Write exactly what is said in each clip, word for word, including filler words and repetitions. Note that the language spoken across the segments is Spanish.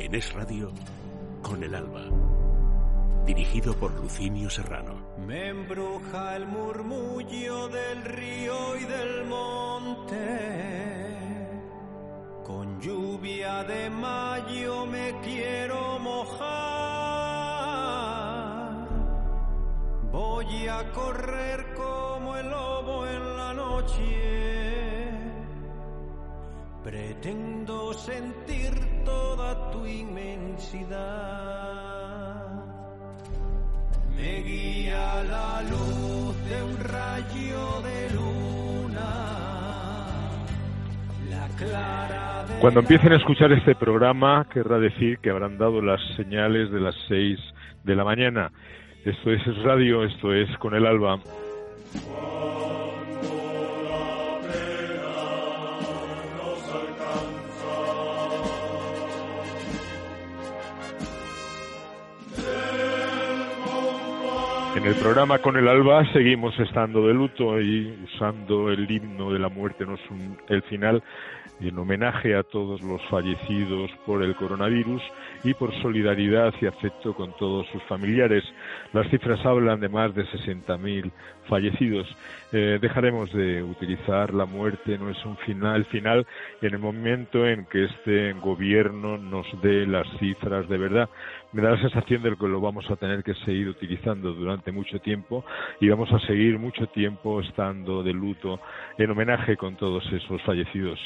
En Es Radio, con el alba. Dirigido por Lucinio Serrano. Me embruja el murmullo del río y del monte. Con lluvia de mayo me quiero mojar. Voy a correr como el lobo en la noche. Pretendo sentir toda tu inmensidad. Me guía la luz de un rayo de luna, la clara de... Cuando empiecen a escuchar este programa, querrá decir que habrán dado las señales de las seis de la mañana. Esto es Es Radio, esto es Con el Alba. En el programa Con el Alba seguimos estando de luto y usando el himno de la muerte, no es un, el final, en homenaje a todos los fallecidos por el coronavirus y por solidaridad y afecto con todos sus familiares. Las cifras hablan de más de sesenta mil fallecidos. Eh, dejaremos de utilizar la muerte, no es un final final en el momento en que este gobierno nos dé las cifras de verdad. Me da la sensación de que lo vamos a tener que seguir utilizando durante mucho tiempo y vamos a seguir mucho tiempo estando de luto en homenaje con todos esos fallecidos.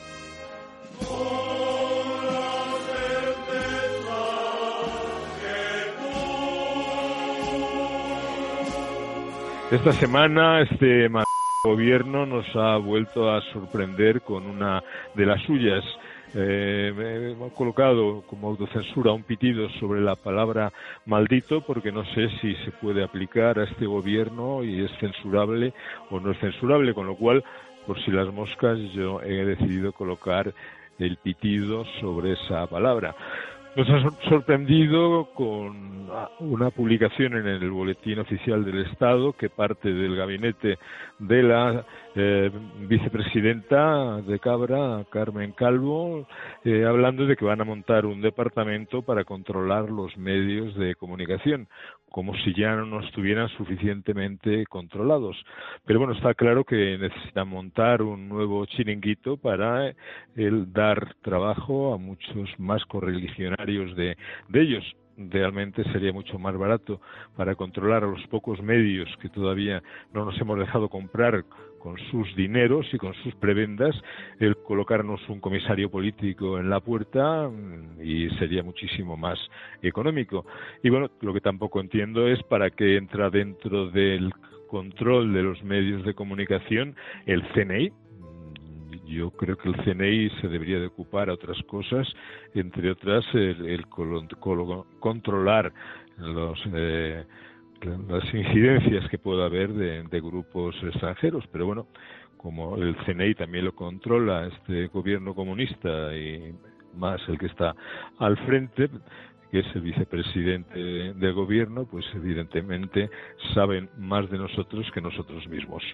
Esta semana este gobierno nos ha vuelto a sorprender con una de las suyas. Eh, me he colocado como autocensura un pitido sobre la palabra maldito porque no sé si se puede aplicar a este gobierno y es censurable o no es censurable, con lo cual, por si las moscas, yo he decidido colocar el pitido sobre esa palabra. Nos ha sorprendido con una publicación en el Boletín Oficial del Estado que parte del gabinete de la eh, vicepresidenta de Cabra, Carmen Calvo, eh, hablando de que van a montar un departamento para controlar los medios de comunicación, como si ya no estuvieran suficientemente controlados. Pero bueno, está claro que necesitan montar un nuevo chiringuito para eh, el dar trabajo a muchos más correligionarios de, de ellos. Realmente sería mucho más barato para controlar a los pocos medios que todavía no nos hemos dejado comprar con sus dineros y con sus prebendas, el colocarnos un comisario político en la puerta y sería muchísimo más económico. Y bueno, lo que tampoco entiendo es para qué entra dentro del control de los medios de comunicación el C N I. Yo creo que el C N I se debería de ocupar a otras cosas, entre otras el, el colo, colo, controlar los, eh, las incidencias que pueda haber de, de grupos extranjeros. Pero bueno, como el C N I también lo controla este gobierno comunista y más el que está al frente, que es el vicepresidente del gobierno, pues evidentemente saben más de nosotros que nosotros mismos.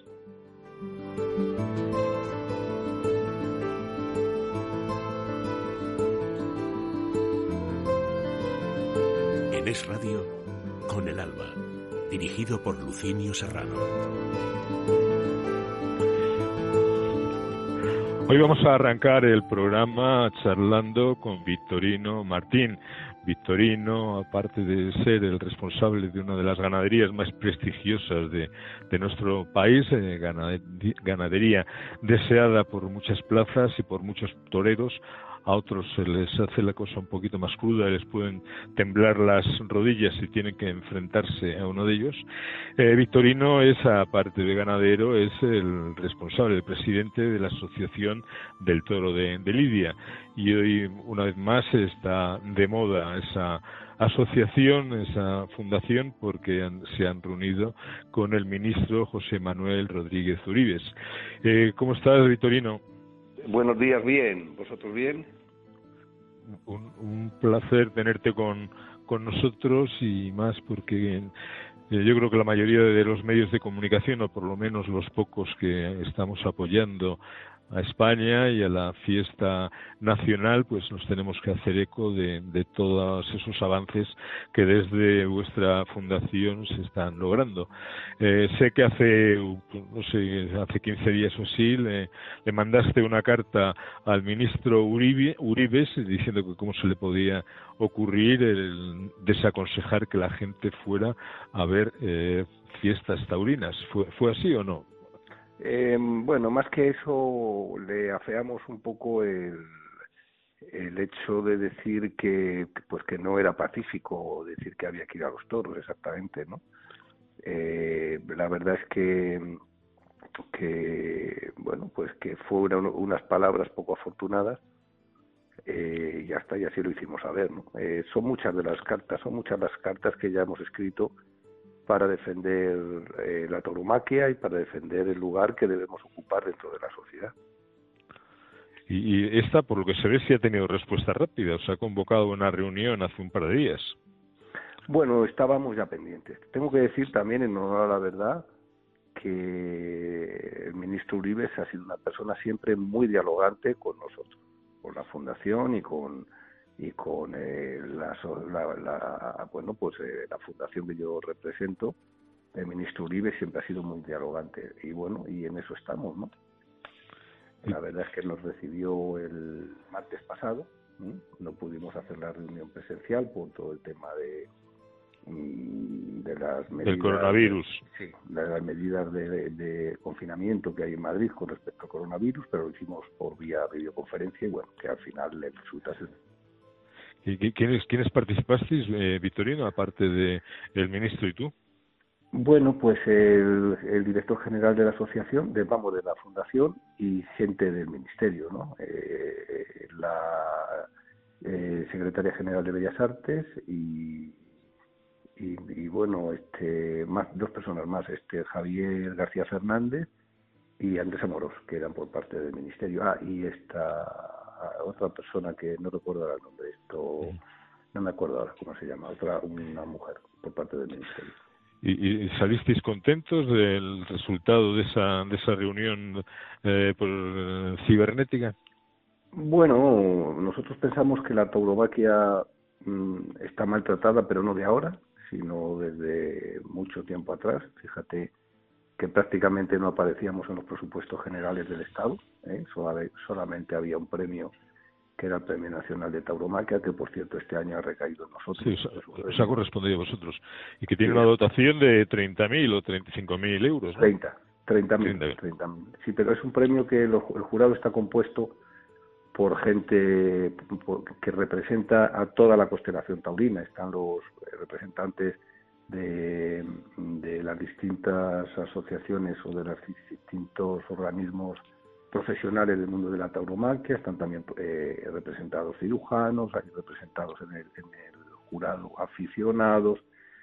En Es Radio, con el alba. Dirigido por Lucinio Serrano. Hoy vamos a arrancar el programa charlando con Victorino Martín. Victorino, aparte de ser el responsable de una de las ganaderías más prestigiosas de, de nuestro país, eh, ganadería deseada por muchas plazas y por muchos toreros, a otros se les hace la cosa un poquito más cruda, les pueden temblar las rodillas si tienen que enfrentarse a uno de ellos. Eh, Victorino es, aparte de ganadero, es el responsable, el presidente de la Asociación del Toro de, de Lidia. Y hoy, una vez más, está de moda esa asociación, esa fundación, porque han, se han reunido con el ministro José Manuel Rodríguez Uribes. Eh, ¿Cómo estás, Victorino? Buenos días, bien. ¿Vosotros bien? Un, un placer tenerte con, con nosotros y más porque eh, yo creo que la mayoría de los medios de comunicación, o por lo menos los pocos que estamos apoyando a España y a la fiesta nacional, pues nos tenemos que hacer eco de, de todos esos avances que desde vuestra fundación se están logrando. Eh, sé que hace, no sé, hace quince días o así, le, le mandaste una carta al ministro Uribe, Uribes diciendo que cómo se le podía ocurrir el desaconsejar que la gente fuera a ver eh, fiestas taurinas. ¿Fue, fue así o no? Eh, bueno, más que eso, le afeamos un poco el, el hecho de decir que pues que no era pacífico, decir que había que ir a los toros, exactamente, ¿no? Eh, la verdad es que que bueno, pues que fueron unas palabras poco afortunadas, eh, y ya está, y así lo hicimos saber, ¿no? Eh, son muchas de las cartas, son muchas las cartas que ya hemos escrito para defender eh, la tauromaquia y para defender el lugar que debemos ocupar dentro de la sociedad. Y, y esta, por lo que se ve, sí ha tenido respuesta rápida. Os ha convocado una reunión hace un par de días. Bueno, estábamos ya pendientes. Tengo que decir también, en honor a la verdad, que el ministro Uribe ha sido una persona siempre muy dialogante con nosotros, con la fundación y con y con eh, la, la, la bueno pues eh, la fundación que yo represento. El ministro Uribe siempre ha sido muy dialogante y bueno, y en eso estamos, ¿no? La verdad es que nos recibió el martes pasado, ¿eh? No pudimos hacer la reunión presencial por todo el tema de de las medidas del coronavirus, de, sí, de las medidas de, de, de confinamiento que hay en Madrid con respecto al coronavirus, pero lo hicimos por vía videoconferencia y bueno, que al final el resultado es... ¿Y quiénes, quiénes participasteis, eh, Victorino, aparte de el ministro y tú? Bueno, pues el, el director general de la asociación, de, vamos, de la fundación y gente del ministerio, ¿no? Eh, la eh, secretaria general de Bellas Artes y, y, y bueno, este, más dos personas más, este Javier García Fernández y Andrés Amorós, que eran por parte del ministerio. Ah, y esta otra persona que no recuerdo ahora el nombre, esto no me acuerdo ahora cómo se llama, otra una mujer por parte del ministerio. ¿Y, y salisteis contentos del resultado de esa de esa reunión eh, por eh, cibernética? Bueno, nosotros pensamos que la tauromaquia mmm, está maltratada, pero no de ahora, sino desde mucho tiempo atrás. Fíjate que prácticamente no aparecíamos en los presupuestos generales del Estado, ¿eh? Solamente había un premio que era el Premio Nacional de Tauromaquia, que por cierto este año ha recaído en nosotros. Sí, os, os ha correspondido a vosotros. Y que tiene sí, una dotación de treinta mil o treinta y cinco mil euros, ¿no? treinta mil. Sí, pero es un premio que lo, el jurado está compuesto por gente por, que representa a toda la constelación taurina. Están los representantes de, de las distintas asociaciones o de los distintos organismos profesionales del mundo de la tauromaquia, están también eh, representados cirujanos, hay representados en el, en el jurado aficionados,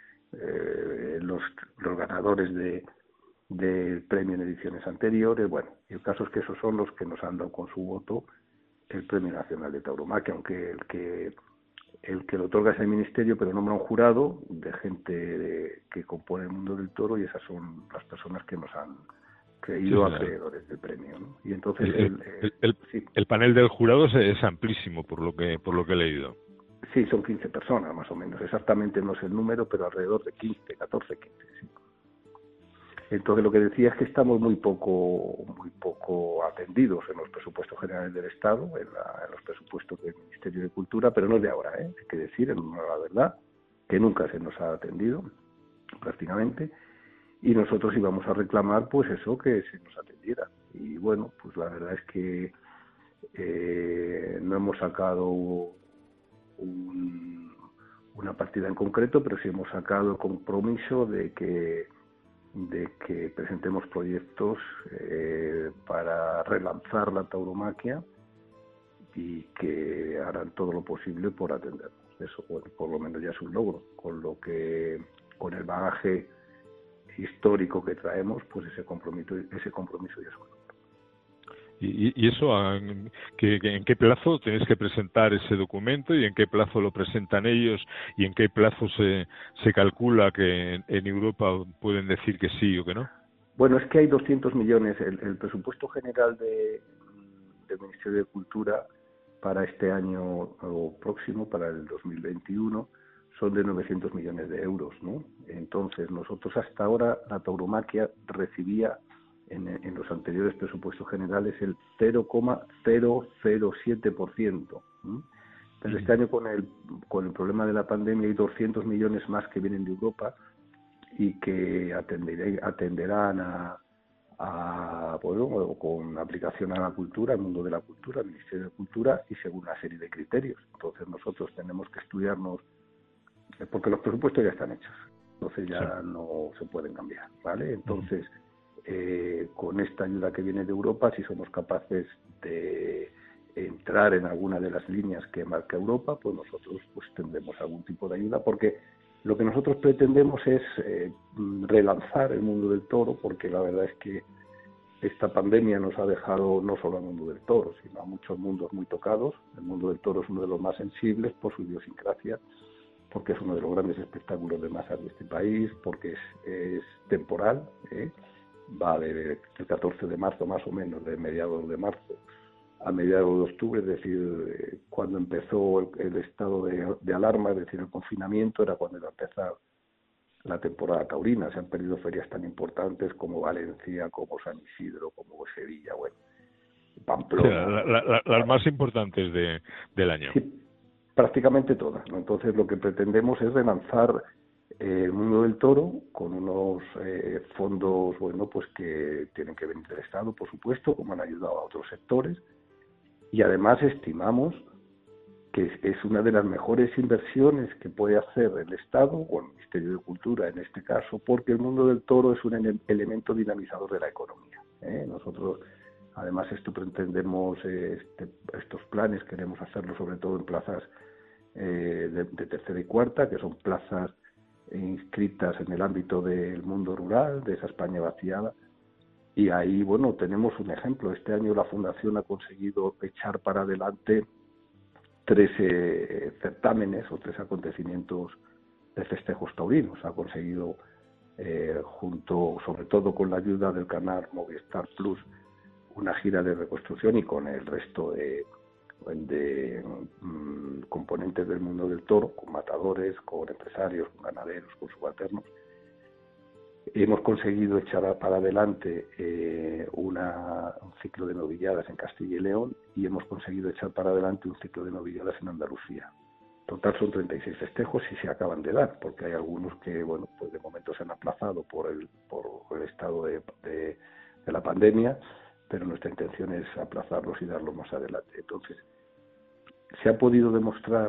eh, los, los ganadores de del premio en ediciones anteriores. Bueno, y el caso es que esos son los que nos han dado con su voto el Premio Nacional de Tauromaquia, aunque el que el que lo otorga es el ministerio, pero nombra un jurado de gente de, que compone el mundo del toro, y esas son las personas que nos han creído sí, acreedores del premio, ¿no? Y entonces el, el, el, el, el, sí. el panel del jurado es, es amplísimo por lo que por lo que he leído. Sí, son quince personas más o menos, exactamente no sé el número, pero alrededor de quince, catorce, quince, sí. Entonces lo que decía es que estamos muy poco muy poco atendidos en los presupuestos generales del Estado, en, la, en los presupuestos del Ministerio de Cultura, pero no es de ahora, ¿eh? Hay que decir, en la verdad, que nunca se nos ha atendido prácticamente, y nosotros íbamos a reclamar pues eso, que se nos atendiera. Y bueno, pues la verdad es que eh, no hemos sacado un, una partida en concreto, pero sí hemos sacado el compromiso de que de que presentemos proyectos eh, para relanzar la tauromaquia y que harán todo lo posible por atendernos. Eso, bueno, por lo menos ya es un logro, con lo que con el bagaje histórico que traemos, pues ese compromiso ese compromiso ya es un logro. ¿Y, y eso que, que, en qué plazo tenéis que presentar ese documento y en qué plazo lo presentan ellos y en qué plazo se, se calcula que en Europa pueden decir que sí o que no? Bueno, es que hay doscientos millones. El, el presupuesto general de, del Ministerio de Cultura para este año o próximo, para el dos mil veintiuno, son de novecientos millones de euros, ¿no? Entonces, nosotros hasta ahora, la tauromaquia recibía en, en los anteriores presupuestos generales el cero coma cero cero siete por ciento. ¿no? Pero este año, con el, con el problema de la pandemia, hay doscientos millones más que vienen de Europa y que atenderé, atenderán a, a bueno, con aplicación a la cultura, al mundo de la cultura, al Ministerio de Cultura, y según una serie de criterios. Entonces, nosotros tenemos que estudiarnos, porque los presupuestos ya están hechos, entonces ya sí. no se pueden cambiar, ¿vale? Entonces, eh, con esta ayuda que viene de Europa, si somos capaces de entrar en alguna de las líneas que marca Europa, pues nosotros pues tendremos algún tipo de ayuda, porque lo que nosotros pretendemos es eh, relanzar el mundo del toro, porque la verdad es que esta pandemia nos ha dejado no solo al mundo del toro, sino a muchos mundos muy tocados. El mundo del toro es uno de los más sensibles por su idiosincrasia, porque es uno de los grandes espectáculos de masas de este país, porque es, es temporal, ¿eh? va del catorce de marzo más o menos, de mediados de marzo a mediados de octubre, es decir, eh, cuando empezó el, el estado de, de alarma, es decir, el confinamiento, era cuando iba a empezar la temporada taurina. Se han perdido ferias tan importantes como Valencia, como San Isidro, como Sevilla, bueno, Pamplona. Sí, la, la, la, las más importantes de, del año. Sí, prácticamente todas, ¿no? Entonces, lo que pretendemos es relanzar eh, el mundo del toro con unos eh, fondos, bueno, pues que tienen que venir del Estado, por supuesto, como han ayudado a otros sectores. Y además estimamos que es una de las mejores inversiones que puede hacer el Estado, o el Ministerio de Cultura en este caso, porque el mundo del toro es un ele- elemento dinamizador de la economía. ¿eh? Nosotros, además, esto pretendemos, eh, este, estos planes queremos hacerlo sobre todo en plazas eh, de, de tercera y cuarta, que son plazas inscritas en el ámbito del mundo rural, de esa España vaciada. Y ahí, bueno, tenemos un ejemplo. Este año la Fundación ha conseguido echar para adelante tres eh, certámenes o tres acontecimientos de festejos taurinos. Ha conseguido, eh, junto, sobre todo con la ayuda del canal Movistar Plus, una gira de reconstrucción, y con el resto de, de um, componentes del mundo del toro, con matadores, con empresarios, con ganaderos, con subalternos. Hemos conseguido echar para adelante eh, una, un ciclo de novilladas en Castilla y León, y hemos conseguido echar para adelante un ciclo de novilladas en Andalucía. Total son treinta y seis festejos y se acaban de dar, porque hay algunos que, bueno, pues de momento se han aplazado por el, por el estado de, de, de la pandemia, pero nuestra intención es aplazarlos y darlos más adelante. Entonces, se ha podido demostrar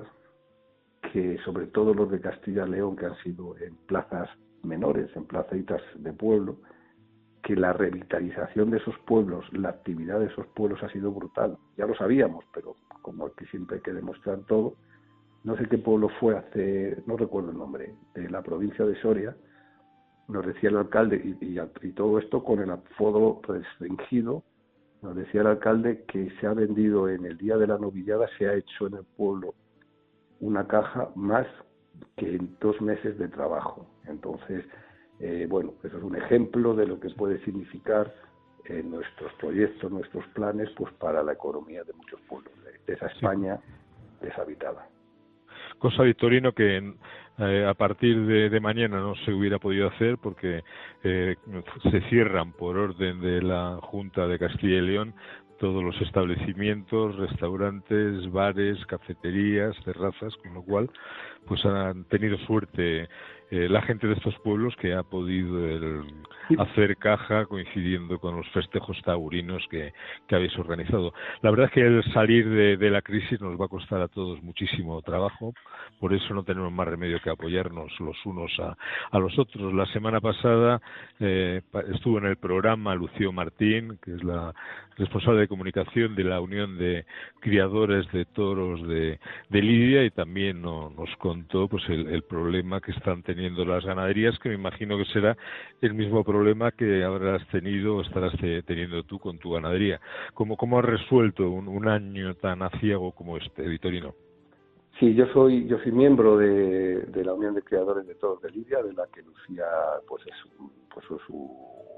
que, sobre todo los de Castilla y León, que han sido en plazas menores, en placitas de pueblo, que la revitalización de esos pueblos, la actividad de esos pueblos ha sido brutal. Ya lo sabíamos, pero como aquí siempre hay que demostrar todo, no sé qué pueblo fue hace, no recuerdo el nombre, de la provincia de Soria, nos decía el alcalde, y, y, y todo esto con el aforo restringido, nos decía el alcalde que se ha vendido en el día de la novillada, se ha hecho en el pueblo una caja más que en dos meses de trabajo. Entonces, eh, bueno, eso es un ejemplo de lo que puede significar eh, nuestros proyectos, nuestros planes, pues para la economía de muchos pueblos, de, de esa España deshabitada. Cosa, Victorino, que eh, a partir de, de mañana no se hubiera podido hacer porque eh, se cierran por orden de la Junta de Castilla y León todos los establecimientos, restaurantes, bares, cafeterías, terrazas, con lo cual pues han tenido suerte eh, la gente de estos pueblos, que ha podido el, hacer caja coincidiendo con los festejos taurinos que, que habéis organizado. La verdad es que el salir de, de la crisis nos va a costar a todos muchísimo trabajo, por eso no tenemos más remedio que apoyarnos los unos a, a los otros. La semana pasada eh, estuvo en el programa Lucio Martín, que es la responsable de comunicación de la Unión de Criadores de Toros de, de Lidia, y también no, nos contó pues el, el problema que están teniendo las ganaderías, que me imagino que será el mismo problema que habrás tenido o estarás te, teniendo tú con tu ganadería. ¿Cómo, cómo has resuelto un, un año tan aciago como este, Victorino? Sí, yo soy yo soy miembro de, de la Unión de Criadores de Toros de Lidia, de la que Lucía pues es, pues es su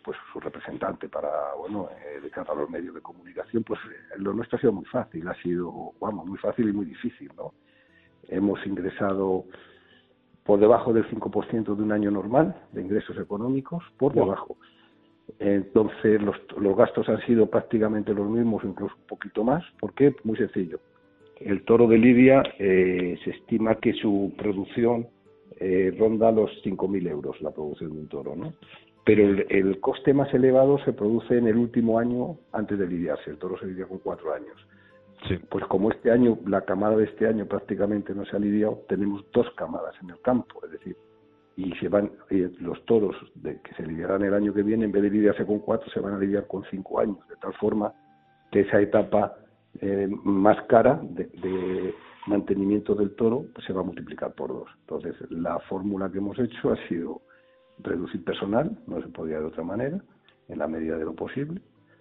pues su representante para, bueno, eh, de cara a los medios de comunicación, pues eh, lo nuestro ha sido muy fácil, ha sido, vamos, muy fácil y muy difícil, ¿no? Hemos ingresado por debajo del cinco por ciento de un año normal de ingresos económicos, por debajo. Entonces los, los gastos han sido prácticamente los mismos, incluso un poquito más. ¿Por qué? Muy sencillo. El toro de Lidia eh, se estima que su producción eh, ronda los cinco mil euros, la producción de un toro, ¿no? Pero el, el coste más elevado se produce en el último año antes de lidiarse. El toro se lidia con cuatro años. Sí. Pues como este año, la camada de este año prácticamente no se ha lidiado, tenemos dos camadas en el campo, es decir, y se van eh, los toros de que se lidiarán el año que viene, en vez de lidiarse con cuatro, se van a lidiar con cinco años, de tal forma que esa etapa eh, más cara de, de mantenimiento del toro pues se va a multiplicar por dos. Entonces, la fórmula que hemos hecho ha sido reducir personal, no se podía de otra manera, en la medida de lo posible,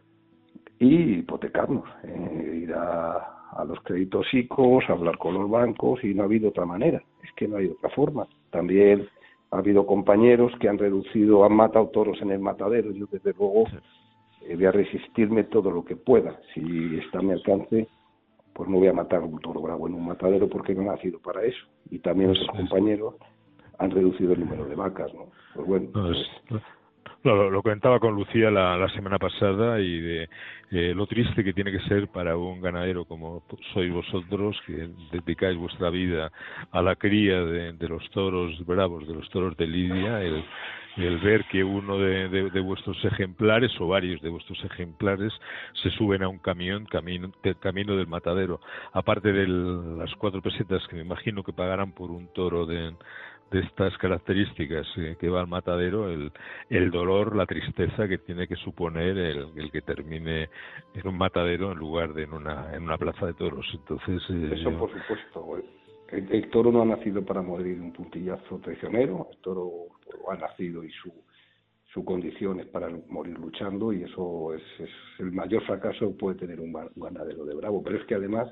y hipotecarnos, eh, ir a, a los créditos I C Os, hablar con los bancos, y no ha habido otra manera, es que no hay otra forma. También ha habido compañeros que han reducido, han matado toros en el matadero. Yo desde luego eh, voy a resistirme todo lo que pueda. Si está a mi alcance, pues no voy a matar un toro bravo en un matadero porque no he nacido para eso. Y también otros compañeros han reducido el número de vacas, ¿no? Pues bueno. No, es, no, lo, lo comentaba con Lucía la, la semana pasada, y de eh, lo triste que tiene que ser para un ganadero como sois vosotros, que dedicáis vuestra vida a la cría de, de los toros bravos, de los toros de Lidia, el, el ver que uno de, de, de vuestros ejemplares, o varios de vuestros ejemplares, se suben a un camión camino, del camino del matadero, aparte de las cuatro pesetas que me imagino que pagarán por un toro de de estas características eh, que va al matadero, el, el dolor, la tristeza que tiene que suponer el, el que termine en un matadero en lugar de en una en una plaza de toros. Entonces eh, eso por supuesto. El, el toro no ha nacido para morir de un puntillazo traicionero. El toro ha nacido y su su condición es para morir luchando, y eso es, es el mayor fracaso que puede tener un ganadero de bravo. Pero es que además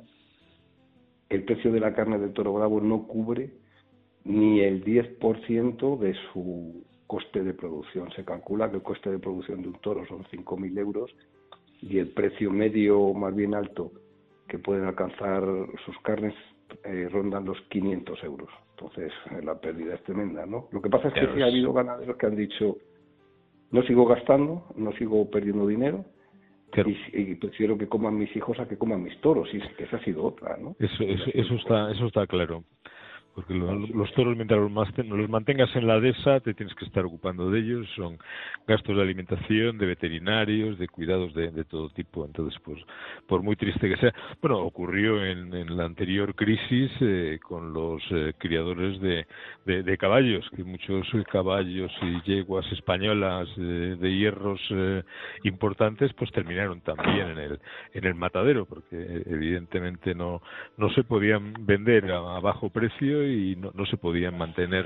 el precio de la carne del toro bravo no cubre ni el diez por ciento de su coste de producción. Se calcula que el coste de producción de un toro son cinco mil euros, y el precio medio más bien alto que pueden alcanzar sus carnes eh, rondan los quinientos euros. Entonces eh, la pérdida es tremenda, ¿no? Lo que pasa es que sí ha habido ganaderos que han dicho: no sigo gastando, no sigo perdiendo dinero, claro, y, y prefiero que coman mis hijos a que coman mis toros. Y esa ha sido otra, ¿no? Eso, eso, eso está, eso está claro. Porque los, los toros, mientras los, los mantengas en la dehesa, te tienes que estar ocupando de ellos. Son gastos de alimentación, de veterinarios, de cuidados de, de todo tipo. Entonces, pues, por muy triste que sea. Bueno, ocurrió en, en la anterior crisis eh, con los eh, criadores de, de, de caballos, que muchos caballos y yeguas españolas eh, de hierros eh, importantes, pues terminaron también en el en el matadero, porque evidentemente no no se podían vender a, a bajo precio, y no, no se podían mantener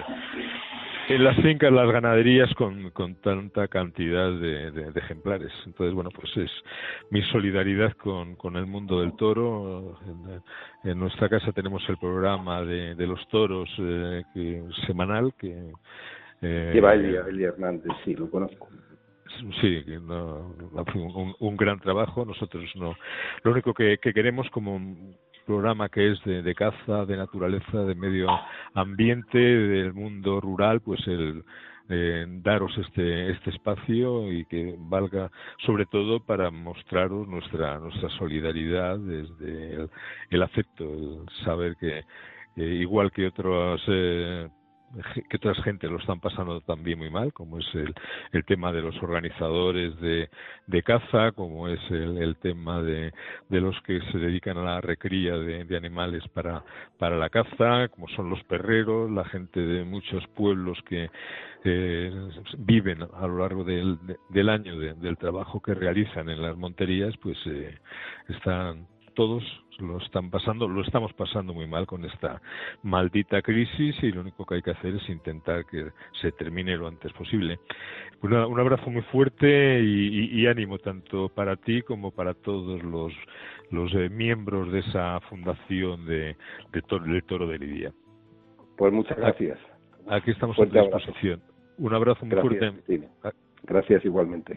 en las fincas, las ganaderías, con, con tanta cantidad de, de, de ejemplares. Entonces, bueno, pues es mi solidaridad con, con el mundo del toro. En, en nuestra casa tenemos el programa de, de los toros eh, que, semanal que eh, lleva Elia, Elia Hernández, sí, lo conozco. Sí, no, un, un gran trabajo. Nosotros no, lo único que, que queremos como programa que es de, de caza, de naturaleza, de medio ambiente, del mundo rural, pues el eh, daros este este espacio, y que valga sobre todo para mostraros nuestra nuestra solidaridad desde el, el afecto, el saber que eh, igual que otros eh, que otras gente lo están pasando también muy mal, como es el, el tema de los organizadores de, de caza, como es el, el tema de, de los que se dedican a la recría de, de animales para, para la caza, como son los perreros, la gente de muchos pueblos que eh, viven a lo largo del, del año de, del trabajo que realizan en las monterías, pues eh, están todos lo están pasando, lo estamos pasando muy mal con esta maldita crisis, y lo único que hay que hacer es intentar que se termine lo antes posible. Una, un abrazo muy fuerte y, y, y ánimo tanto para ti como para todos los los eh, miembros de esa fundación de, de toro, del Toro de Lidia. Pues muchas gracias. Aquí estamos a tu disposición. Un abrazo muy gracias, fuerte. Cristina. Gracias igualmente.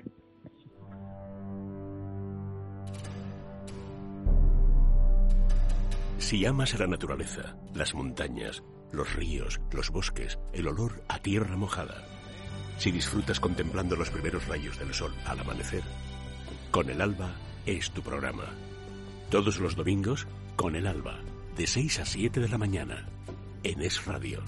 Si amas a la naturaleza, las montañas, los ríos, los bosques, el olor a tierra mojada, si disfrutas contemplando los primeros rayos del sol al amanecer, Con el Alba es tu programa. Todos los domingos, Con el Alba, de seis a siete de la mañana, en Es Radio.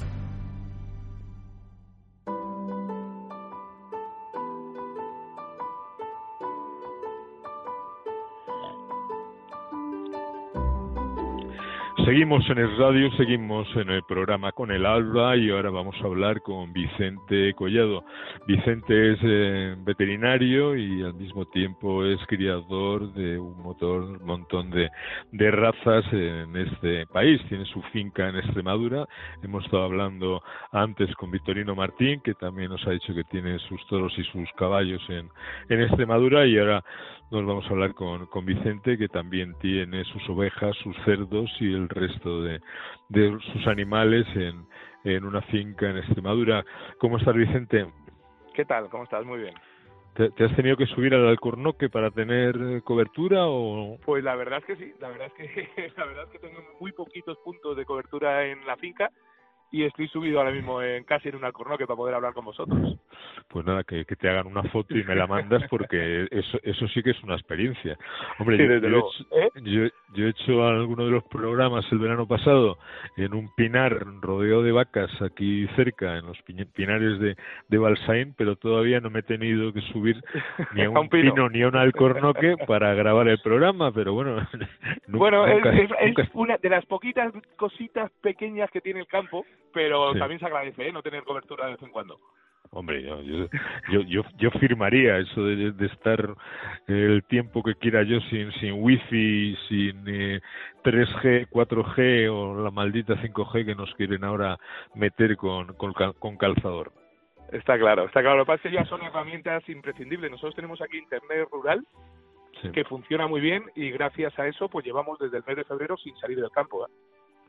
Seguimos en el radio, seguimos en el programa Con el Alba y ahora vamos a hablar con Vicente Collado. Vicente es eh, veterinario y al mismo tiempo es criador de un motor, montón de, de razas en este país. Tiene su finca en Extremadura. Hemos estado hablando antes con Victorino Martín, que también nos ha dicho que tiene sus toros y sus caballos en, en Extremadura, y ahora nos vamos a hablar con, con Vicente, que también tiene sus ovejas, sus cerdos y el resto de, de sus animales en, en una finca en Extremadura. ¿Cómo estás, Vicente? ¿Qué tal? ¿Cómo estás? Muy bien. ¿Te, te has tenido que subir al Alcornoque para tener cobertura o...? Pues la verdad es que sí, la verdad es que la verdad es que tengo muy poquitos puntos de cobertura en la finca y estoy subido ahora mismo en casi en un Alcornoque para poder hablar con vosotros. Pues nada, que, que te hagan una foto y me la mandas, porque eso eso sí que es una experiencia. Hombre, sí, yo, desde yo, luego. he hecho, ¿Eh? yo, yo he hecho alguno de los programas el verano pasado en un pinar rodeado de vacas aquí cerca, en los pinares de, de Balsaín, pero todavía no me he tenido que subir ni a un, un pino. pino ni a un alcornoque para grabar el programa, pero bueno. Bueno, nunca, es, es, nunca... es una de las poquitas cositas pequeñas que tiene el campo, pero sí. también se agradece, ¿eh? No tener cobertura de vez en cuando. Hombre, yo, yo, yo, yo, yo firmaría eso de, de estar el tiempo que quiera yo sin, sin wifi, sin eh, tres G, cuatro G o la maldita cinco G que nos quieren ahora meter con, con, con calzador. Está claro, está claro. Lo que pasa es que ya son herramientas imprescindibles. Nosotros tenemos aquí internet rural, sí, que funciona muy bien y gracias a eso pues llevamos desde el mes de febrero sin salir del campo, ¿eh?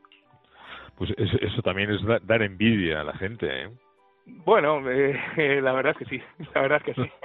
Pues eso, eso también es da, dar envidia a la gente, ¿eh? Bueno, eh, eh, la verdad es que sí, la verdad es que sí.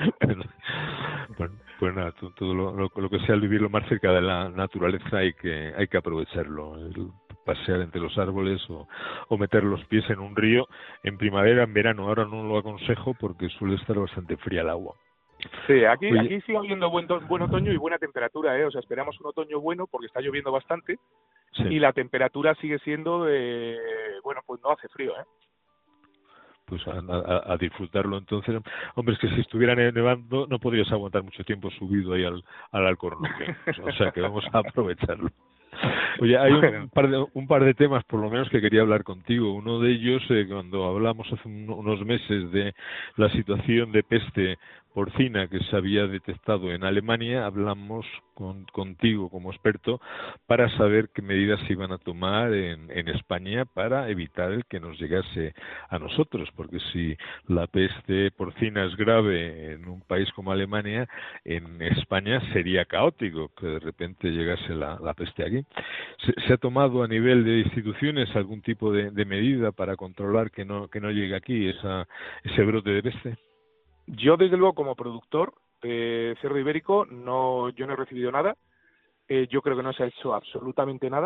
Bueno, pues nada, todo, todo lo, lo, lo que sea vivirlo más cerca de la naturaleza hay que hay que aprovecharlo. El pasear entre los árboles o, o meter los pies en un río en primavera, en verano. Ahora no lo aconsejo porque suele estar bastante fría el agua. Sí, aquí Oye, aquí sigue habiendo buen, to- buen otoño y buena temperatura, ¿eh? O sea, esperamos un otoño bueno porque está lloviendo bastante, sí, y la temperatura sigue siendo, de, bueno, pues no hace frío, ¿eh? Pues a, a, a disfrutarlo entonces. Hombre, es que si estuviera nevando no podrías aguantar mucho tiempo subido ahí al, al Alcornoque. O sea que vamos a aprovecharlo. Oye, hay un par de un par de temas por lo menos que quería hablar contigo. Uno de ellos, eh, cuando hablamos hace un, unos meses de la situación de peste porcina que se había detectado en Alemania, hablamos con, contigo como experto para saber qué medidas se iban a tomar en, en España para evitar el que nos llegase a nosotros, porque si la peste porcina es grave en un país como Alemania, en España sería caótico que de repente llegase la, la peste aquí. ¿Se, ¿Se ha tomado a nivel de instituciones algún tipo de, de medida para controlar que no que no llegue aquí esa ese brote de peste? Yo, desde luego, como productor de cerdo ibérico, no, yo no he recibido nada. Eh, yo creo que no se ha hecho absolutamente nada.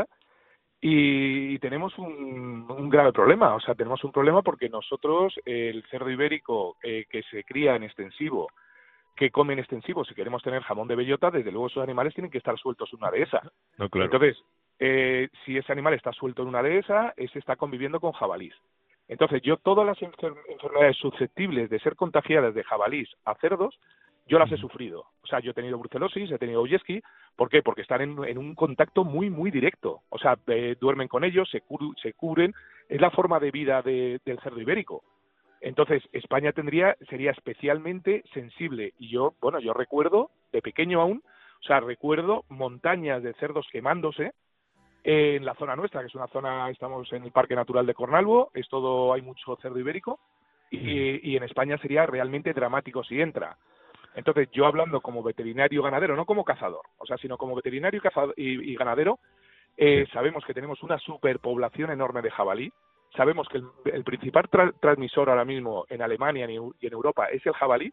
Y, y tenemos un, un grave problema. O sea, tenemos un problema porque nosotros, eh, el cerdo ibérico eh, que se cría en extensivo, que come en extensivo, si queremos tener jamón de bellota, desde luego esos animales tienen que estar sueltos en una dehesa. No, claro. Entonces, eh, si ese animal está suelto en una dehesa, ese está conviviendo con jabalís. Entonces, yo todas las enfermedades susceptibles de ser contagiadas de jabalís a cerdos, yo las he sufrido. O sea, yo he tenido brucelosis, he tenido Oyeski. ¿Por qué? Porque están en, en un contacto muy, muy directo. O sea, eh, duermen con ellos, se, cu se cubren. Es la forma de vida de, del cerdo ibérico. Entonces, España tendría sería especialmente sensible. Y yo, bueno, yo recuerdo, de pequeño aún, o sea, recuerdo montañas de cerdos quemándose en la zona nuestra, que es una zona, estamos en el Parque Natural de Cornalvo, es todo, hay mucho cerdo ibérico, y, y en España sería realmente dramático si entra. Entonces, yo hablando como veterinario ganadero, no como cazador, o sea, sino como veterinario y, cazador, y, y ganadero, eh, sí, sabemos que tenemos una superpoblación enorme de jabalí, sabemos que el, el principal tra transmisor ahora mismo en Alemania y en Europa es el jabalí,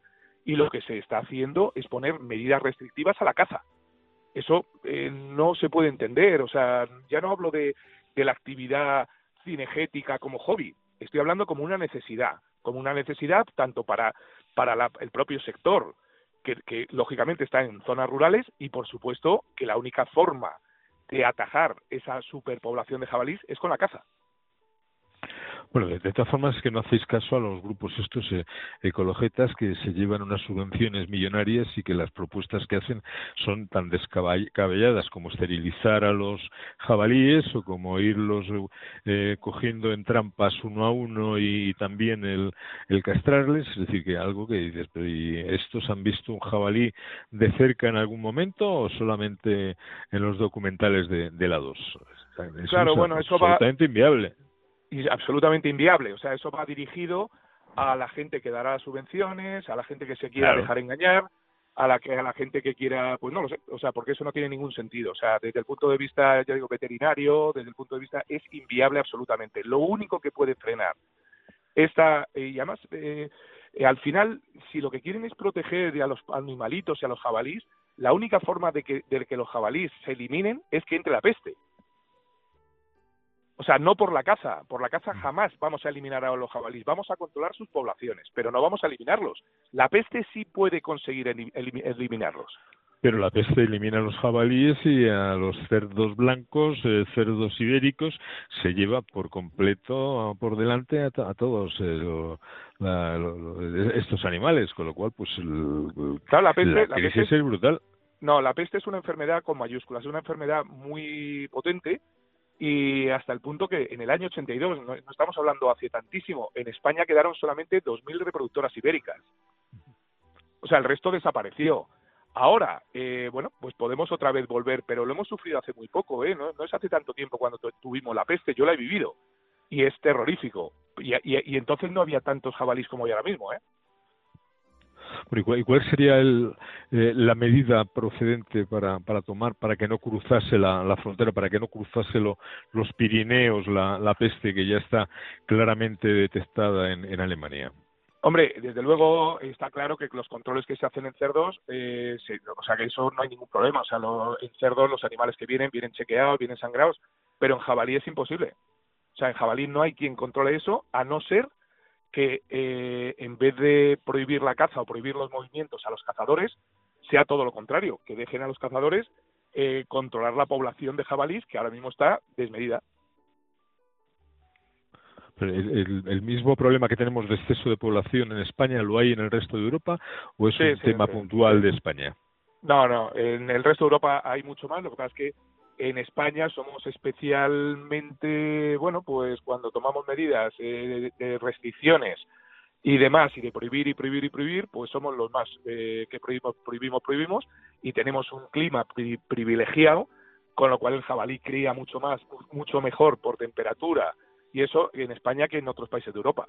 y lo que se está haciendo es poner medidas restrictivas a la caza. Eso eh, no se puede entender, o sea, ya no hablo de, de la actividad cinegética como hobby, estoy hablando como una necesidad, como una necesidad tanto para, para la, el propio sector, que, que lógicamente está en zonas rurales, y por supuesto que la única forma de atajar esa superpoblación de jabalís es con la caza. Bueno, de, de todas formas es que no hacéis caso a los grupos estos eh, ecologetas que se llevan unas subvenciones millonarias y que las propuestas que hacen son tan descabelladas como esterilizar a los jabalíes o como irlos eh, cogiendo en trampas uno a uno y, y también el, el castrarles. Es decir, que algo que dices, pero ¿y estos han visto un jabalí de cerca en algún momento o solamente en los documentales de, de la dos? Eso claro, es bueno, eso absolutamente va... inviable. Y absolutamente inviable, o sea, eso va dirigido a la gente que dará subvenciones, a la gente que se quiera Claro. dejar engañar, a la que a la gente que quiera, pues no lo sé, o sea, porque eso no tiene ningún sentido, o sea, desde el punto de vista, ya digo, veterinario, desde el punto de vista es inviable absolutamente. Lo único que puede frenar esta, eh, y además, eh, eh, al final, si lo que quieren es proteger a los animalitos y a los jabalís, la única forma de que, de que los jabalís se eliminen es que entre la peste. O sea, no por la caza, por la caza jamás vamos a eliminar a los jabalíes, vamos a controlar sus poblaciones, pero no vamos a eliminarlos. La peste sí puede conseguir elim- eliminarlos. Pero la peste elimina a los jabalíes y a los cerdos blancos, eh, cerdos ibéricos, se lleva por completo por delante a, a todos eh, lo, la, lo, lo, estos animales, con lo cual pues el, claro, la, peste, la la crisis peste, es brutal. No, la peste es una enfermedad con mayúsculas, es una enfermedad muy potente. Y hasta el punto que en el año ochenta y dos, no, no estamos hablando hace tantísimo, en España quedaron solamente dos mil reproductoras ibéricas. O sea, el resto desapareció. Ahora, eh, bueno, pues podemos otra vez volver, pero lo hemos sufrido hace muy poco, ¿eh? No, no es hace tanto tiempo cuando tuvimos la peste, yo la he vivido. Y es terrorífico. Y, y, y entonces no había tantos jabalíes como hay ahora mismo, ¿eh? ¿Y cuál, y cuál sería el, eh, la medida procedente para, para tomar para que no cruzase la, la frontera, para que no cruzase lo, los Pirineos, la, la peste que ya está claramente detectada en, en Alemania? Hombre, desde luego está claro que los controles que se hacen en cerdos, eh, se, o sea que eso no hay ningún problema. O sea, lo, en cerdos los animales que vienen, vienen chequeados, vienen sangrados, pero en jabalí es imposible. O sea, en jabalí no hay quien controle eso, a no ser que eh, en vez de prohibir la caza o prohibir los movimientos a los cazadores, sea todo lo contrario, que dejen a los cazadores eh, controlar la población de jabalís, que ahora mismo está desmedida. Pero el, el, el mismo problema que tenemos de exceso de población en España, ¿lo hay en el resto de Europa o es sí, un sí, tema sí, puntual sí. de España? No, no, en el resto de Europa hay mucho más, lo que pasa es que en España somos especialmente, bueno, pues cuando tomamos medidas eh, de, de restricciones y demás, y de prohibir y prohibir y prohibir, pues somos los más eh, que prohibimos, prohibimos, prohibimos, y tenemos un clima pri privilegiado, con lo cual el jabalí cría mucho más, mucho mejor por temperatura, y eso en España que en otros países de Europa.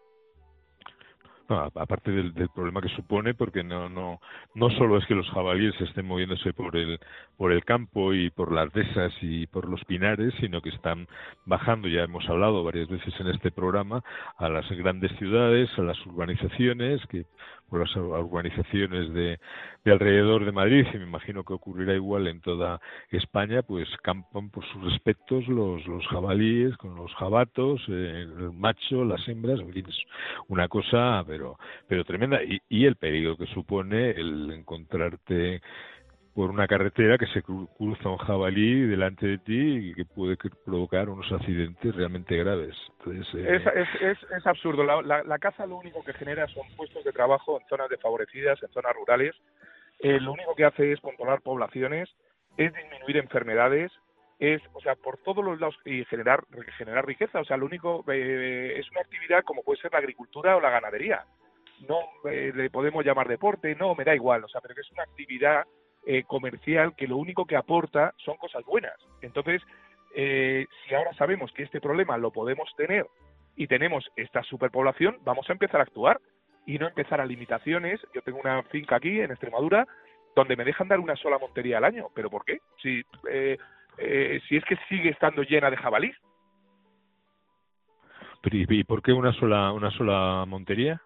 No, aparte del, del problema que supone, porque no no no solo es que los jabalíes estén moviéndose por el por el campo y por las dehesas y por los pinares, sino que están bajando, ya hemos hablado varias veces en este programa, a las grandes ciudades, a las urbanizaciones, que por las urbanizaciones de, de alrededor de Madrid, y me imagino que ocurrirá igual en toda España, pues campan por sus respectos los los jabalíes con los jabatos, eh, el macho, las hembras, en fin, es una cosa pero pero tremenda, y, y el peligro que supone el encontrarte por una carretera que se cruza un jabalí delante de ti y que puede provocar unos accidentes realmente graves. Entonces, eh... es, es, es, es absurdo. La, la, la caza lo único que genera son puestos de trabajo en zonas desfavorecidas, en zonas rurales. Eh, lo único que hace es controlar poblaciones, es disminuir enfermedades, es, o sea, por todos los lados, y generar generar riqueza. O sea, lo único eh, es una actividad como puede ser la agricultura o la ganadería. No eh, le podemos llamar deporte, no, me da igual, o sea, pero que es una actividad eh, comercial que lo único que aporta son cosas buenas. Entonces, eh, si ahora sabemos que este problema lo podemos tener y tenemos esta superpoblación, vamos a empezar a actuar y no empezar a limitaciones. Yo tengo una finca aquí en Extremadura donde me dejan dar una sola montería al año. ¿Pero por qué? Si eh, Eh, si es que sigue estando llena de jabalí. ¿Y por qué una sola una sola montería?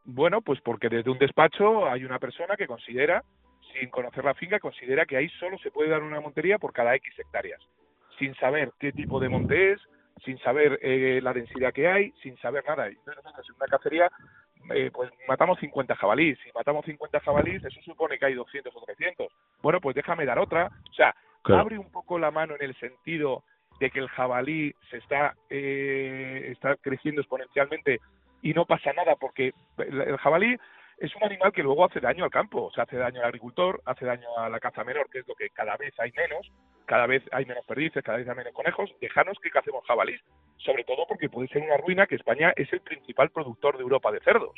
Bueno, pues porque desde un despacho hay una persona que considera, sin conocer la finca, considera que ahí solo se puede dar una montería por cada X hectáreas, sin saber qué tipo de monte es, sin saber eh, la densidad que hay, sin saber nada. Entonces, en una cacería, eh, pues matamos cincuenta jabalíes. Si matamos cincuenta jabalíes, eso supone que hay doscientos o trescientos. Bueno, pues déjame dar otra. O sea, claro, abre un poco la mano en el sentido de que el jabalí se está, eh, está creciendo exponencialmente y no pasa nada, porque el jabalí es un animal que luego hace daño al campo, o sea, hace daño al agricultor, hace daño a la caza menor, que es lo que cada vez hay menos, cada vez hay menos perdices, cada vez hay menos conejos. Dejanos que cacemos jabalís, sobre todo porque puede ser una ruina, que España es el principal productor de Europa de cerdos.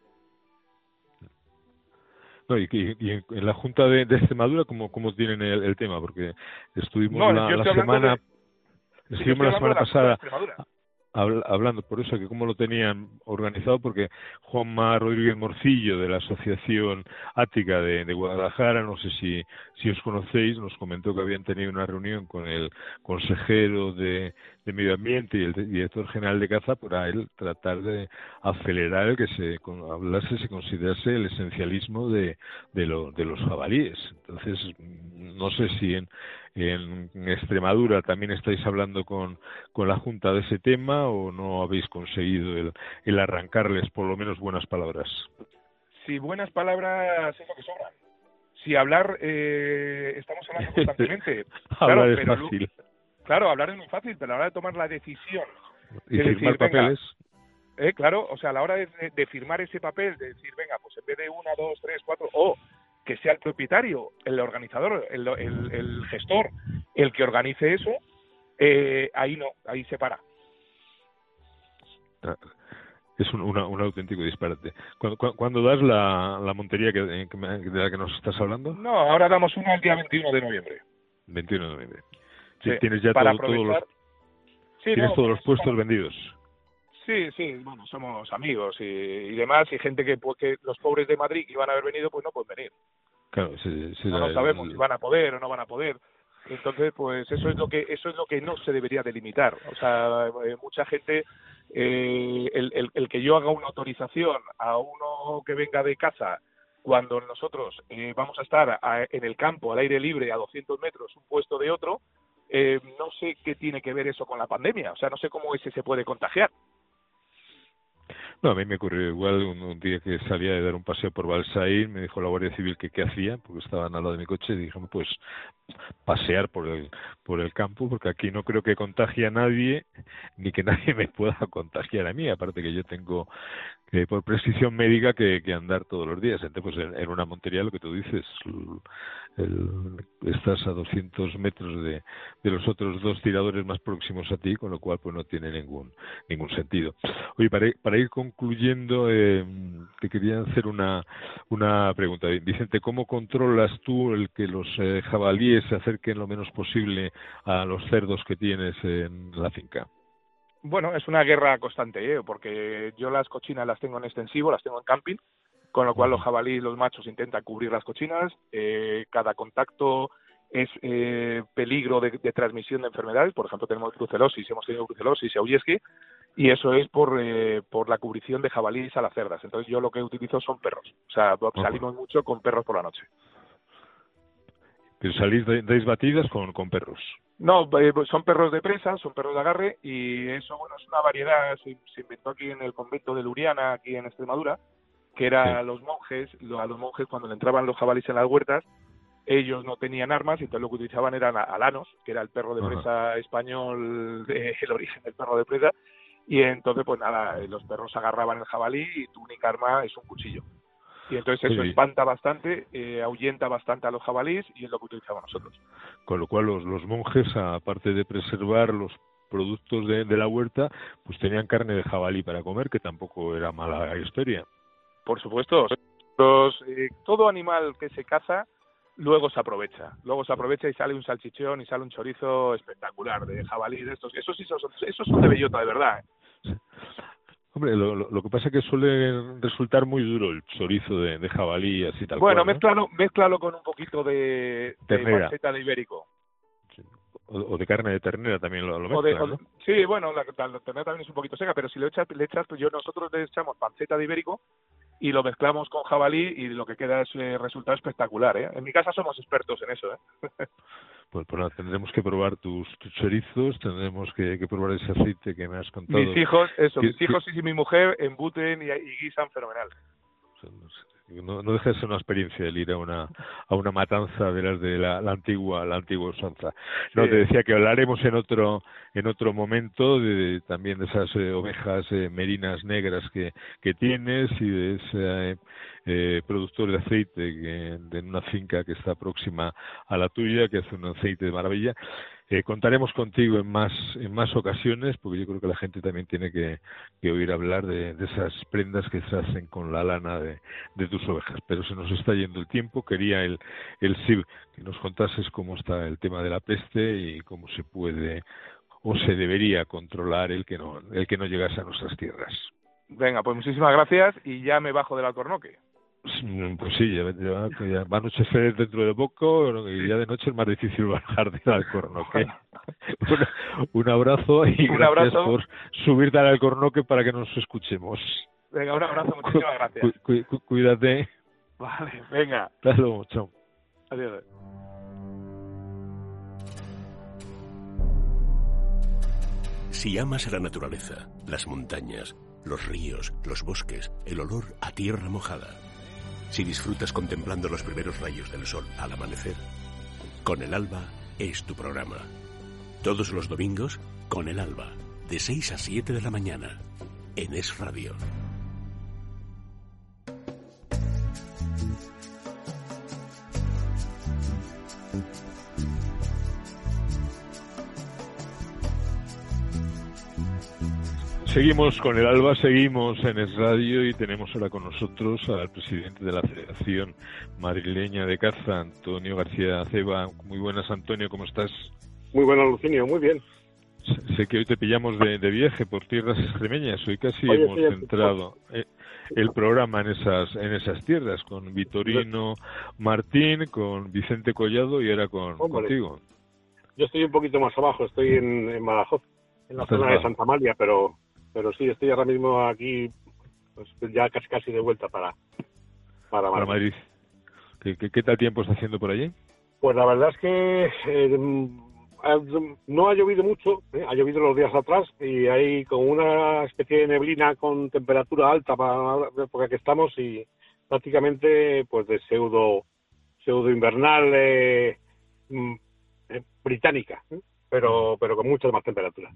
No, y, y, y en la Junta de, de Extremadura, ¿cómo, cómo tienen el, el tema? Porque estuvimos no, la, la semana... De, estuvimos la semana pasada... Extremadura. Hablando por eso, que cómo lo tenían organizado, porque Juanma Rodríguez Morcillo, de la Asociación Ática de, de Guadalajara, no sé si, si os conocéis, nos comentó que habían tenido una reunión con el consejero de, de Medio Ambiente y el director general de Caza para él tratar de acelerar el que se hablase, se considerase el esencialismo de, de, lo, de los jabalíes. Entonces, no sé si en En Extremadura también estáis hablando con, con la Junta de ese tema, o no habéis conseguido el, el arrancarles por lo menos buenas palabras. Sí, buenas palabras es lo que sobran. Si hablar, eh, estamos hablando constantemente. Hablar claro, es pero fácil. Lo, claro, hablar es muy fácil, pero a la hora de tomar la decisión y de firmar decir, papeles. Venga, eh, claro, o sea, a la hora de, de firmar ese papel, de decir, venga, pues en vez de una, dos, tres, cuatro, o que sea el propietario, el organizador, el, el, el gestor, el que organice eso, eh, ahí no, ahí se para. Es un, una, un auténtico disparate. ¿Cuándo, ¿cuándo das la, la montería que, que me, de la que nos estás hablando? No, ahora damos una el día veintiuno de noviembre. veintiuno de noviembre. Sí, ¿Tienes ya para todo, todos los, sí, ¿tienes no, todos los puestos somos, vendidos? Sí, sí, bueno, somos amigos y, y demás, y gente que, pues, que los pobres de Madrid que iban a haber venido, pues no pueden venir. Claro, sí, sí, no la, lo sabemos el... si van a poder o no van a poder. Entonces, pues eso es lo que eso es lo que no se debería delimitar. O sea, eh, mucha gente, eh, el, el, el que yo haga una autorización a uno que venga de caza, cuando nosotros eh, vamos a estar a, en el campo, al aire libre, a doscientos metros, un puesto de otro, eh, no sé qué tiene que ver eso con la pandemia. O sea, no sé cómo ese se puede contagiar. No, a mí me ocurrió igual un, un día que salía de dar un paseo por Balsaín, me dijo la Guardia Civil que qué hacía, porque estaban al lado de mi coche, y dije, pues pasear por el por el campo, porque aquí no creo que contagie a nadie, ni que nadie me pueda contagiar a mí, aparte que yo tengo que por prescripción médica que, que andar todos los días. Entonces, pues en, en una montería, lo que tú dices, el, el, estás a doscientos metros de, de los otros dos tiradores más próximos a ti, con lo cual pues no tiene ningún ningún sentido. Oye, para ir, para ir concluyendo, eh, te quería hacer una una pregunta. Vicente, ¿cómo controlas tú el que los eh, jabalíes se acerquen lo menos posible a los cerdos que tienes en la finca? Bueno, es una guerra constante, ¿eh? Porque yo las cochinas las tengo en extensivo, las tengo en camping, con lo cual los jabalíes, los machos, intentan cubrir las cochinas. Eh, cada contacto es eh, peligro de, de transmisión de enfermedades. Por ejemplo, tenemos brucelosis, hemos tenido brucelosis y aullesque, y eso es por eh, por la cubrición de jabalíes a las cerdas. Entonces yo lo que utilizo son perros. O sea, salimos mucho con perros por la noche. Pero salís, dais batidas con, con perros. No, eh, son perros de presa, son perros de agarre, y eso, bueno, es una variedad, se, se inventó aquí en el convento de Luriana, aquí en Extremadura, que era sí. los monjes, lo, a los monjes cuando le entraban los jabalíes en las huertas, ellos no tenían armas, y entonces lo que utilizaban eran alanos, que era el perro de presa Ajá. español, de, el origen del perro de presa, y entonces, pues nada, los perros agarraban el jabalí y tu única arma es un cuchillo. Y entonces eso sí. espanta bastante, eh, ahuyenta bastante a los jabalíes, y es lo que utilizamos nosotros. Con lo cual los, los monjes, aparte de preservar los productos de, de la huerta, pues tenían carne de jabalí para comer, que tampoco era mala historia. Por supuesto. Los, eh, todo animal que se caza luego se aprovecha. Luego se aprovecha y sale un salchichón y sale un chorizo espectacular de jabalí de estos. Esos sí son, esos son de bellota, de verdad, ¿eh? Sí. Hombre, lo, lo, lo que pasa es que suele resultar muy duro el chorizo de, de jabalí, así tal bueno, cual, ¿no? Mézclalo, mézclalo con un poquito de, de panceta de ibérico. Sí. O, o de carne de ternera también lo, lo mezclan, ¿no? Sí, bueno, la, la, la ternera también es un poquito seca, pero si le echas, le echas, pues yo nosotros le echamos panceta de ibérico y lo mezclamos con jabalí y lo que queda es eh, resultado espectacular, ¿eh? En mi casa somos expertos en eso, ¿eh? Pues, pues nada, tendremos que probar tus, tus chorizos, tendremos que, que probar ese aceite que me has contado. Mis hijos, eso, que, mis hijos que... y mi mujer embuten y, y guisan fenomenal. No, no deja de ser una experiencia el ir a una a una matanza de las de la, la antigua la antigua usanza. No, sí. Te decía que hablaremos en otro en otro momento de, también de esas eh, ovejas eh, merinas negras que, que tienes y de ese eh, productor de aceite que, de una finca que está próxima a la tuya, que hace un aceite de maravilla. Eh, contaremos contigo en más en más ocasiones, porque yo creo que la gente también tiene que, que oír hablar de, de esas prendas que se hacen con la lana de, de tus ovejas. Pero se nos está yendo el tiempo. Quería el el S I B que nos contases cómo está el tema de la peste y cómo se puede o se debería controlar el que no el que no llegase a nuestras tierras. Venga, pues muchísimas gracias y ya me bajo del alcornoque. Pues sí, ya, ya, ya va a anochecer dentro de poco y ya de noche es más difícil bajar del Alcornoque. un, un abrazo y un gracias abrazo. por subirte al Alcornoque para que nos escuchemos. Venga, un abrazo, muchísimas gracias. Cu, cu, cuídate. Vale, venga. Hasta luego, chao. Adiós. Si amas a la naturaleza, las montañas, los ríos, los bosques, el olor a tierra mojada, si disfrutas contemplando los primeros rayos del sol al amanecer, Con el Alba es tu programa. Todos los domingos, Con el Alba, de seis a siete de la mañana, en Es Radio. Seguimos con el Alba, seguimos en Es Radio y tenemos ahora con nosotros al presidente de la Federación Madrileña de Caza, Antonio García Aceba. Muy buenas, Antonio, ¿cómo estás? Muy buenas, Lucinio, muy bien. Sé que hoy te pillamos de, de viaje por tierras extremeñas. Hoy casi Oye, hemos sí, centrado eh, el programa en esas en esas tierras, con Vitorino Martín, con Vicente Collado y ahora con Hombre, contigo. Yo estoy un poquito más abajo, estoy en, en Badajoz, en la Estás zona mal. de Santa Amalia, pero pero sí, estoy ahora mismo aquí, pues ya casi casi de vuelta para para Madrid. Para Madrid. ¿Qué, qué, qué tal tiempo está haciendo por allí? Pues la verdad es que eh, no ha llovido mucho, ¿eh? Ha llovido los días atrás y hay como una especie de neblina con temperatura alta para la época que estamos y prácticamente pues de pseudo pseudo invernal eh, eh, británica, ¿eh? pero pero con mucha más temperatura.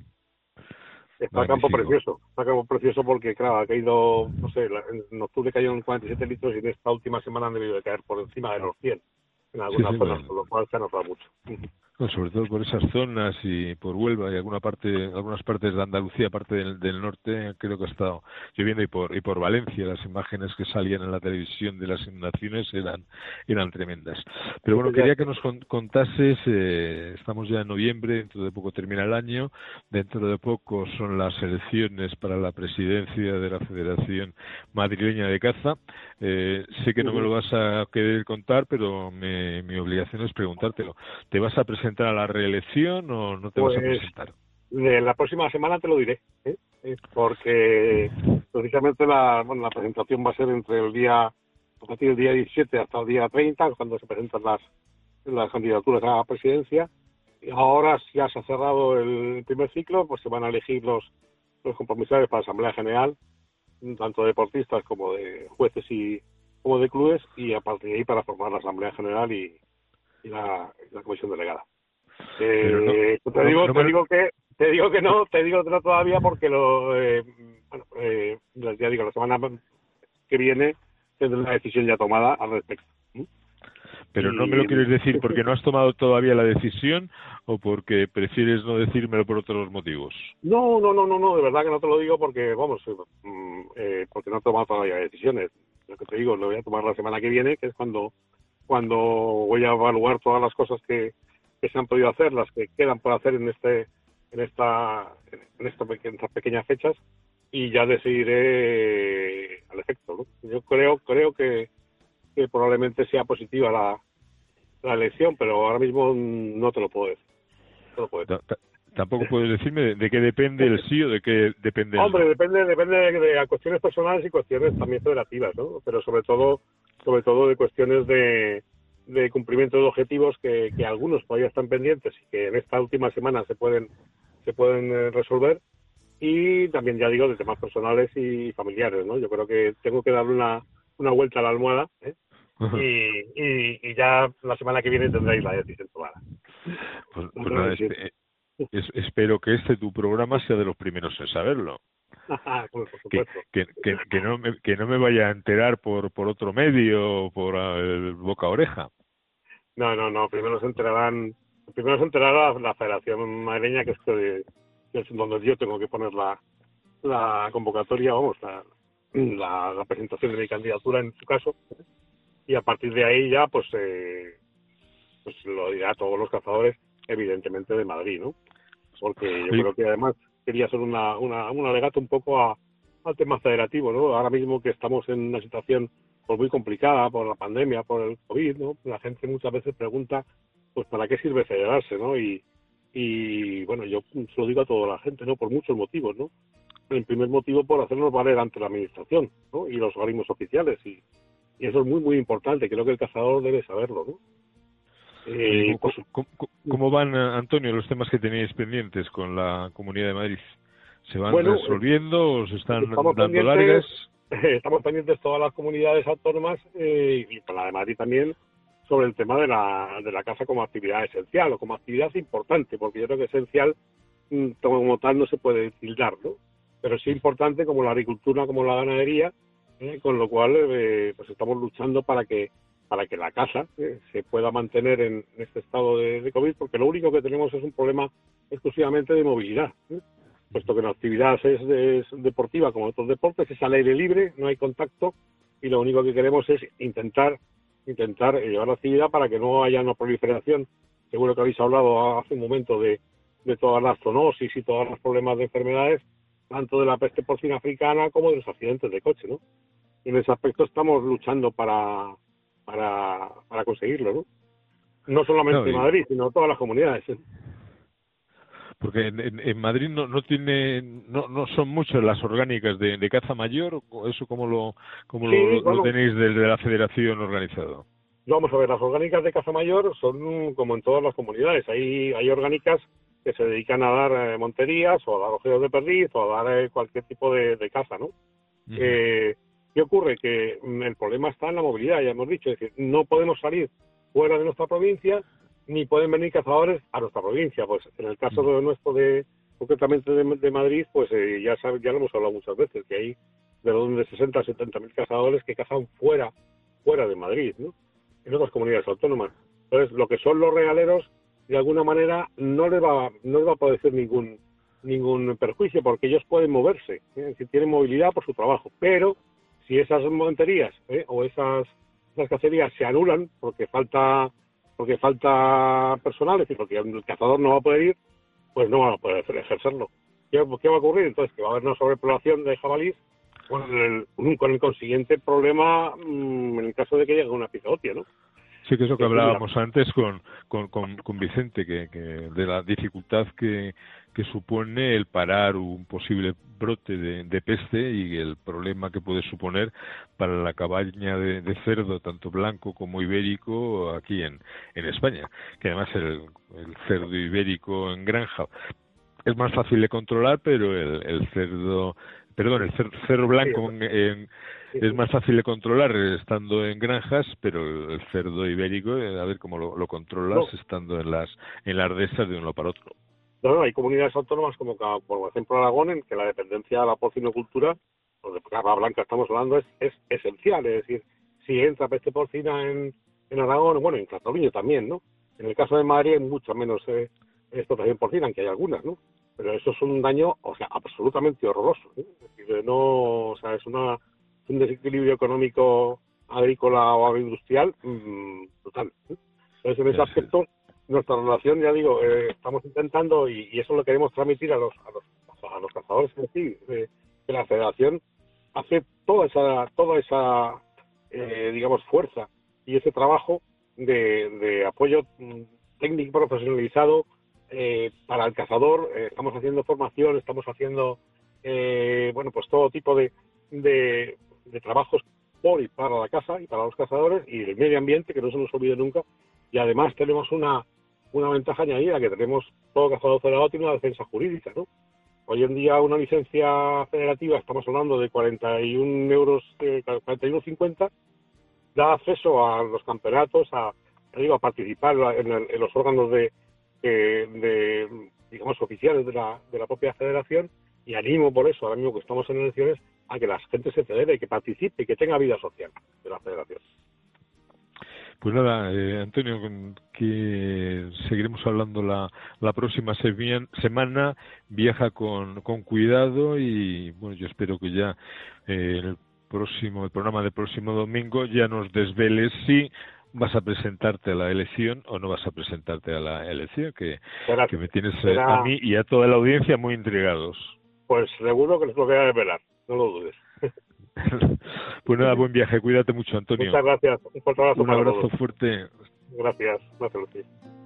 Está el campo precioso, está el campo precioso porque, claro, ha caído, no sé, en octubre cayeron cuarenta y siete litros y en esta última semana han debido de caer por encima de los cien en algunas sí, sí, zonas, bueno. con lo cual se ha notado mucho. No, sobre todo por esas zonas y por Huelva y alguna parte, algunas partes de Andalucía, parte del, del norte, creo que ha estado lloviendo y por y por Valencia las imágenes que salían en la televisión de las inundaciones eran eran tremendas. Pero bueno, quería que nos contases, eh, estamos ya en noviembre, dentro de poco termina el año, dentro de poco son las elecciones para la presidencia de la Federación Madrileña de Caza. Eh, sé que no me lo vas a querer contar, pero me, mi obligación es preguntártelo. ¿Te vas a presentar a la reelección o no te pues, vas a presentar? La próxima semana te lo diré, ¿eh? Porque precisamente la, bueno, la presentación va a ser entre el día, a partir del día diecisiete hasta el día treinta, cuando se presentan las, las candidaturas a la presidencia. Y ahora ya se ha cerrado el primer ciclo, pues se van a elegir los, los compromisarios para la Asamblea General, tanto de deportistas como de jueces y como de clubes, y a partir de ahí para formar la Asamblea General y, y la, la comisión delegada. Eh, no, te no, digo, no me... te digo que te digo que no, te digo que no todavía porque lo, eh, bueno, eh, ya digo, la semana que viene tendré una decisión ya tomada al respecto. Pero y... no me lo quieres decir porque no has tomado todavía la decisión o porque prefieres no decírmelo por otros motivos. No, no, no, no, no, de verdad que no te lo digo porque, vamos, eh, porque no he tomado todavía decisiones. Lo que te digo, lo voy a tomar la semana que viene, que es cuando cuando voy a evaluar todas las cosas que, que se han podido hacer, las que quedan por hacer en este en esta en, esta, en estas pequeñas fechas, y ya decidiré al efecto, ¿no? Yo creo creo que, que probablemente sea positiva la, la elección, pero ahora mismo no te lo puedo decir. No te lo puedo decir. Tampoco puedes decirme de, de qué depende el sí o de qué depende el Hombre, no. depende, depende de, de cuestiones personales y cuestiones también federativas, ¿no? Pero sobre todo, sobre todo de cuestiones de, de cumplimiento de objetivos que, que algunos todavía están pendientes y que en esta última semana se pueden, se pueden eh, resolver. Y también, ya digo, de temas personales y familiares, ¿no? Yo creo que tengo que darle una, una vuelta a la almohada, ¿eh? y, y, y ya la semana que viene tendréis la decisión tomada. Pues, pues nada, espe- es, espero que este tu programa sea de los primeros en saberlo. Pues, por Que, supuesto. que, que, que, no me, que no me vaya a enterar por, por otro medio o por el boca a oreja. No, no, no. Primero se enterarán, primero se enterará la, la Federación Madrileña, que es, que, que es donde yo tengo que poner la, la convocatoria, vamos, la, la, la presentación de mi candidatura en su caso. Y a partir de ahí ya, pues, eh, pues lo dirá a todos los cazadores, evidentemente de Madrid, ¿no? Porque yo Sí. creo que además quería ser una, una, un alegato un poco a, al tema federativo, ¿no? Ahora mismo que estamos en una situación pues muy complicada por la pandemia, por el COVID, ¿no? La gente muchas veces pregunta, pues, ¿para qué sirve federarse, no? Y, y bueno, yo se lo digo a toda la gente, ¿no? Por muchos motivos, ¿no? El primer motivo, por hacernos valer ante la administración, ¿no? Y los organismos oficiales, y Y eso es muy, muy importante. Creo que el cazador debe saberlo, ¿no? Oye, Eh, ¿cómo, pues, cómo, cómo, cómo van, Antonio, los temas que tenéis pendientes con la Comunidad de Madrid? ¿Se van bueno, resolviendo o se están estamos dando pendientes, largas? estamos pendientes todas las comunidades autónomas eh, y con la de Madrid también sobre el tema de la, de la caza como actividad esencial o como actividad importante, porque yo creo que esencial mm, como tal no se puede tildar, ¿no? Pero sí importante como la agricultura, como la ganadería, eh, con lo cual eh, pues estamos luchando para que para que la caza eh, se pueda mantener en, en este estado de, de COVID, porque lo único que tenemos es un problema exclusivamente de movilidad, ¿eh? Puesto que la actividad es, de, es deportiva como otros deportes, es al aire libre, no hay contacto, y lo único que queremos es intentar intentar llevar la actividad para que no haya una proliferación. Seguro que habéis hablado hace un momento de, de todas las zoonosis y todos los problemas de enfermedades, tanto de la peste porcina africana como de los accidentes de coche, ¿no? Y en ese aspecto estamos luchando para para, para conseguirlo, ¿no? No solamente No, y- Madrid, sino todas las comunidades, ¿eh? Porque en, en, en Madrid no, no tiene, no, no son muchas las orgánicas de, de caza mayor, o eso cómo lo, cómo Sí, lo, bueno. lo tenéis desde la Federación organizado. Vamos a ver, las orgánicas de caza mayor son como en todas las comunidades. Hay, hay orgánicas que se dedican a dar eh, monterías o a dar ojeos de perdiz o a dar eh, cualquier tipo de, de caza, ¿no? Ujú. Eh, ¿Qué ocurre? Que mm, el problema está en la movilidad, ya hemos dicho. Es decir, no podemos salir fuera de nuestra provincia ni pueden venir cazadores a nuestra provincia. Pues en el caso de nuestro, de concretamente de, de Madrid, pues eh, ya sabe, ya lo hemos hablado muchas veces, que hay de orden de sesenta a setenta mil cazadores que cazan fuera fuera de Madrid, ¿no? En otras comunidades autónomas. Entonces, lo que son los regaleros, de alguna manera, no les va, no les va a padecer ningún ningún perjuicio, porque ellos pueden moverse, ¿eh? Si tienen movilidad por su trabajo. Pero, si esas monterías ¿eh? o esas, esas cacerías se anulan porque falta porque falta personal, es decir, porque el cazador no va a poder ir, pues no van a poder ejercerlo. ¿Qué, qué va a ocurrir? Entonces, que va a haber una sobrepoblación de jabalís con el, con el consiguiente problema mmm, en el caso de que llegue una epizootía, ¿no? Sí, que es lo que hablábamos antes con, con, con, con Vicente, que, que de la dificultad que, que supone el parar un posible brote de, de peste y el problema que puede suponer para la cabaña de, de cerdo, tanto blanco como ibérico, aquí en, en España. Que además el, el cerdo ibérico en granja es más fácil de controlar, pero el, el cerdo, perdón, el cerdo, cerdo blanco en, en es más fácil de controlar estando en granjas, pero el cerdo ibérico, a ver cómo lo, lo controlas no. estando en las en las dehesas de uno para otro. No, no, hay comunidades autónomas como por ejemplo Aragón, en que la dependencia de la porcinocultura, pues de carne blanca estamos hablando, es, es esencial. Es decir, si entra peste porcina en, en Aragón, bueno, en Cataluña también, ¿no? En el caso de Madrid hay mucho menos eh, explotación porcina, aunque hay algunas, ¿no? Pero eso es un daño, o sea, absolutamente horroroso, ¿eh? Es decir, no, o sea, es una un desequilibrio económico agrícola o agroindustrial mmm, total. ¿eh? Entonces, en ese aspecto, nuestra relación, ya digo, eh, estamos intentando, y, y eso lo queremos transmitir a los a los, a los cazadores en sí, eh, que la Federación hace toda esa, toda esa eh, digamos, fuerza y ese trabajo de, de apoyo técnico profesionalizado eh, para el cazador eh, estamos haciendo formación, estamos haciendo eh, bueno pues todo tipo de, de, de trabajos por y para la caza y para los cazadores y el medio ambiente, que no se nos olvide nunca, y además tenemos una, una ventaja añadida, que tenemos todo cazador federado tiene una defensa jurídica, ¿no? Hoy en día una licencia federativa, estamos hablando de cuarenta y un euros, eh, cuarenta y uno cincuenta, da acceso a los campeonatos, a, digo, a participar en, el, en los órganos de, de, de, digamos, oficiales de la, de la propia federación, y animo por eso, ahora mismo que estamos en elecciones, a que la gente se federe, que participe y que tenga vida social de la federación. Pues nada, eh, Antonio, que seguiremos hablando la, la próxima semana. Viaja con, con cuidado y bueno, yo espero que ya eh, el próximo el programa del próximo domingo ya nos desveles si vas a presentarte a la elección o no vas a presentarte a la elección, que, será, que me tienes será, a mí y a toda la audiencia muy intrigados. Pues seguro que les lo voy a desvelar, no lo dudes. Pues nada, buen viaje, cuídate mucho, Antonio. Muchas gracias, un fuerte abrazo. Un abrazo fuerte. Gracias, gracias.